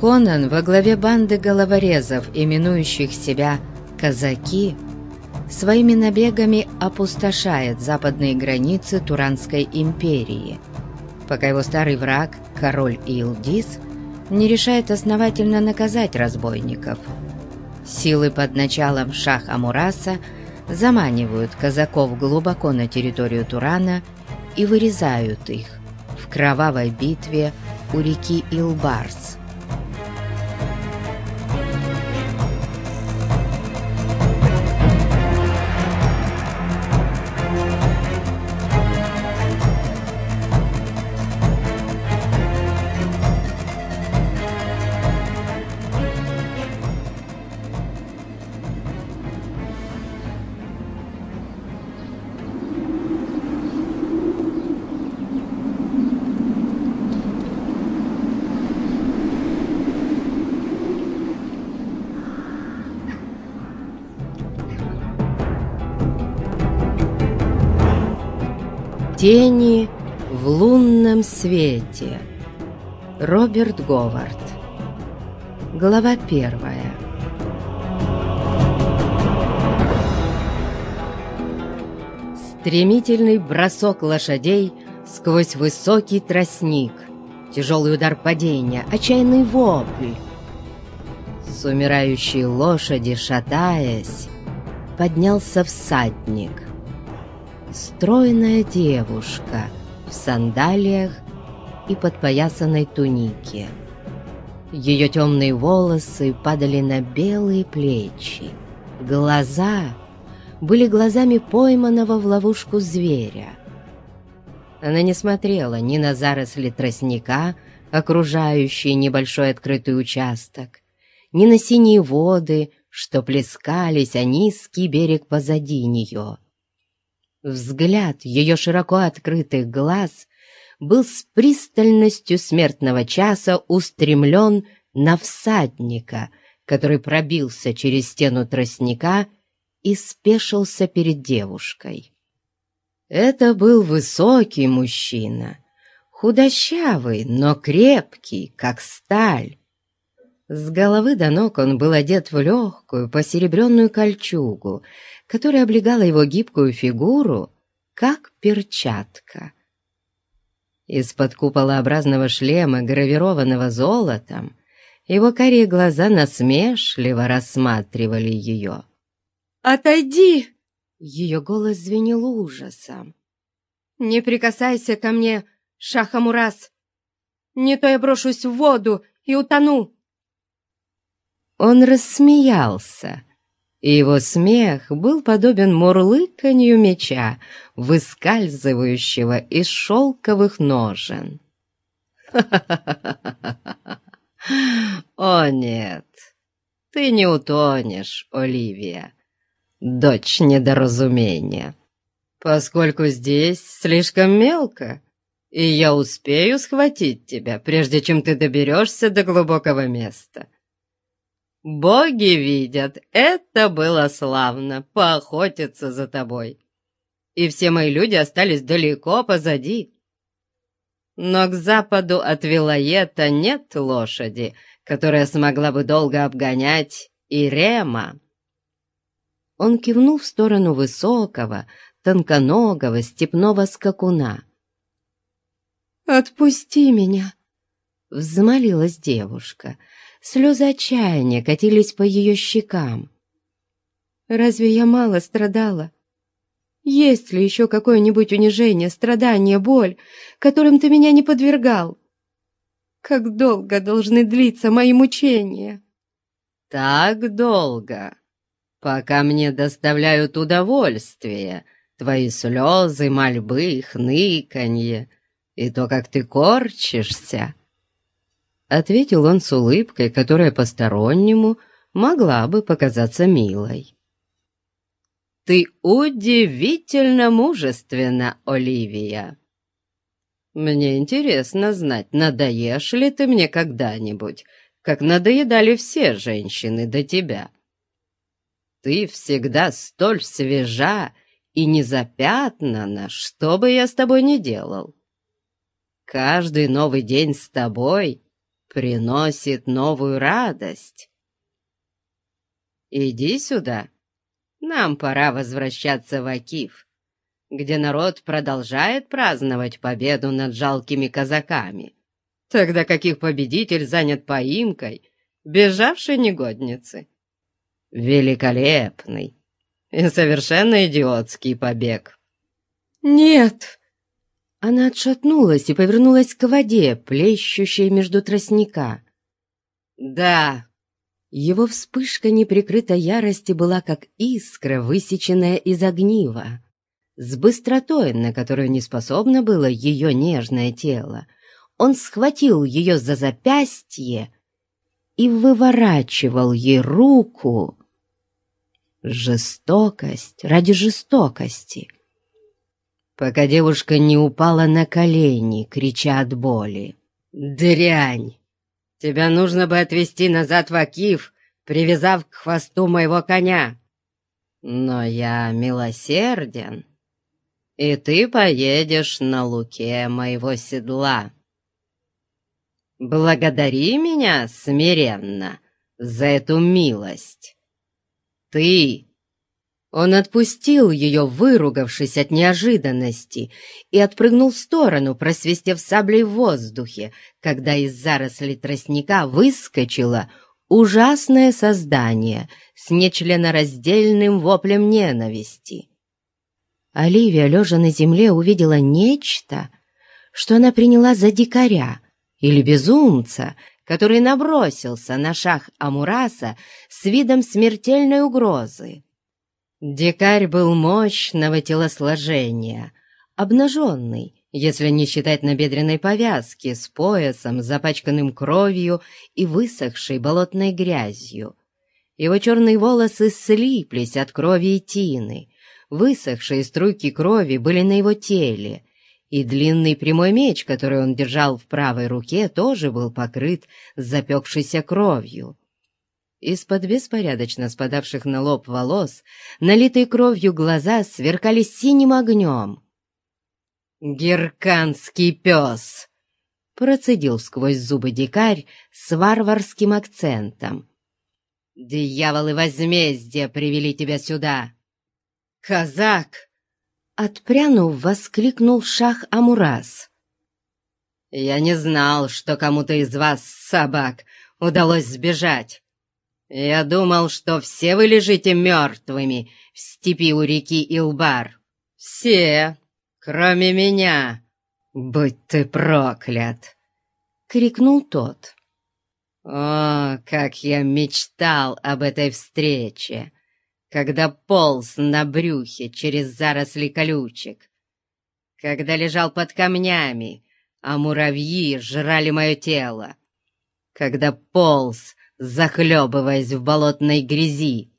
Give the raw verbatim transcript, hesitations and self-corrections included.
Конан во главе банды головорезов, именующих себя «казаки», своими набегами опустошает западные границы Туранской империи, пока его старый враг, король Илдис, не решает основательно наказать разбойников. Силы под началом Шах-Амураса заманивают казаков глубоко на территорию Турана и вырезают их в кровавой битве у реки Илбарс. Тени в лунном свете. Роберт Говард. Глава первая. Стремительный бросок лошадей сквозь высокий тростник, тяжелый удар падения, отчаянный вопль. С умирающей лошади, шатаясь, поднялся всадник. Стройная девушка в сандалиях и подпоясанной тунике. Ее темные волосы падали на белые плечи. Глаза были глазами пойманного в ловушку зверя. Она не смотрела ни на заросли тростника, окружающие небольшой открытый участок, ни на синие воды, что плескались, а низкий берег позади нее. Взгляд ее широко открытых глаз был с пристальностью смертного часа устремлен на всадника, который пробился через стену тростника и спешился перед девушкой. Это был высокий мужчина, худощавый, но крепкий, как сталь. С головы до ног он был одет в легкую посеребренную кольчугу, которая облегала его гибкую фигуру, как перчатка. Из-под куполообразного шлема, гравированного золотом, его карие глаза насмешливо рассматривали ее. «Отойди!» — ее голос звенел ужасом. «Не прикасайся ко мне, Шах-Амурас! Не то я брошусь в воду и утону!» Он рассмеялся, и его смех был подобен мурлыканью меча, выскальзывающего из шелковых ножен. «О нет, ты не утонешь, Оливия, дочь недоразумения, поскольку здесь слишком мелко, и я успею схватить тебя, прежде чем ты доберешься до глубокого места. Боги видят, это было славно, поохотиться за тобой, и все мои люди остались далеко позади. Но к западу от Вилоета нет лошади, которая смогла бы долго обгонять Ирема». Он кивнул в сторону высокого, тонконогого степного скакуна. «Отпусти меня!» — взмолилась девушка. Слезы отчаяния катились по ее щекам. «Разве я мало страдала? Есть ли еще какое-нибудь унижение, страдание, боль, которым ты меня не подвергал? Как долго должны длиться мои мучения?» «Так долго, пока мне доставляют удовольствие твои слезы, мольбы, хныканье и то, как ты корчишься», — ответил он с улыбкой, которая постороннему могла бы показаться милой. «Ты удивительно мужественна, Оливия. Мне интересно знать, надоешь ли ты мне когда-нибудь, как надоедали все женщины до тебя. Ты всегда столь свежа и незапятнана, что бы я с тобой ни делал. Каждый новый день с тобой приносит новую радость. Иди сюда, нам пора возвращаться в Акиф, где народ продолжает праздновать победу над жалкими казаками, тогда как их победитель занят поимкой бежавшей негодницы. Великолепный и совершенно идиотский побег. «Нет!» Она отшатнулась и повернулась к воде, плещущей между тростника. «Да!» Его вспышка неприкрытой ярости была как искра, высеченная из огнива. С быстротой, на которую не способно было ее нежное тело, он схватил ее за запястье и выворачивал ей руку. Жестокость ради жестокости. Пока девушка не упала на колени, крича от боли. «Дрянь! Тебя нужно бы отвезти назад в Акиф, привязав к хвосту моего коня. Но я милосерден, и ты поедешь на луке моего седла. Благодари меня смиренно за эту милость. Ты...» Он отпустил ее, выругавшись от неожиданности, и отпрыгнул в сторону, просвистев саблей в воздухе, когда из зарослей тростника выскочило ужасное создание с нечленораздельным воплем ненависти. Оливия, лежа на земле, увидела нечто, что она приняла за дикаря или безумца, который набросился на Шах-Амураса с видом смертельной угрозы. Дикарь был мощного телосложения, обнаженный, если не считать набедренной повязки, с поясом, запачканным кровью и высохшей болотной грязью. Его черные волосы слиплись от крови и тины, высохшие струйки крови были на его теле, и длинный прямой меч, который он держал в правой руке, тоже был покрыт запекшейся кровью. Из-под беспорядочно спадавших на лоб волос, налитые кровью глаза сверкали синим огнем. «Герканский пес!» — процедил сквозь зубы дикарь с варварским акцентом. «Дьяволы возмездия привели тебя сюда! Казак!» Отпрянув, воскликнул Шах-Амурас. «Я не знал, что кому-то из вас, собак, удалось сбежать. Я думал, что все вы лежите мертвыми в степи у реки Илбар. Все, кроме меня. Будь ты проклят!» — крикнул тот. «О, как я мечтал об этой встрече, когда полз на брюхе через заросли колючек, когда лежал под камнями, а муравьи жрали мое тело, когда полз, захлебываясь в болотной грязи,